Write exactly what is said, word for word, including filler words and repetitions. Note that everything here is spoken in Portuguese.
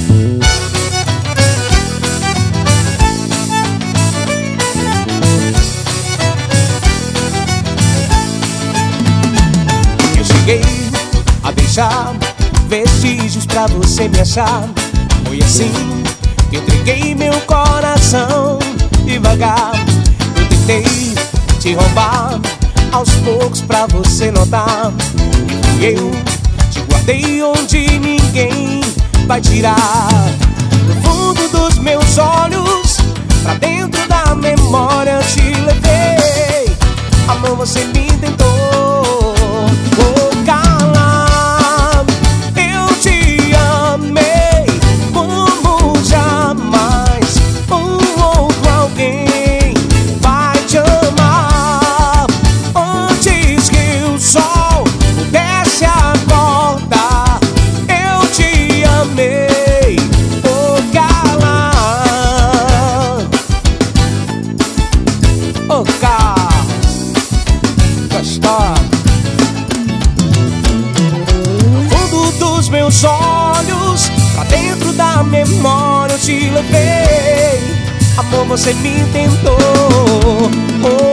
Eu cheguei a deixar vestígios pra você me achar. Foi assim que entreguei meu coração devagar. Eu tentei te roubar aos poucos pra você notar. E fui eu, te guardei onde ninguém vai tirar. No fundo dos meus olhos, pra dentro da memória eu te levei. Amor, você me tentou calar. Eu te amei como jamais um outro alguém vai te amar. Antes que o sol pudesse acordar, eu te amei por calar. Oh, cara, gostosa. No fundo dos meus olhos, pra dentro da memória eu te levei. Amor, você me tentou. Oh,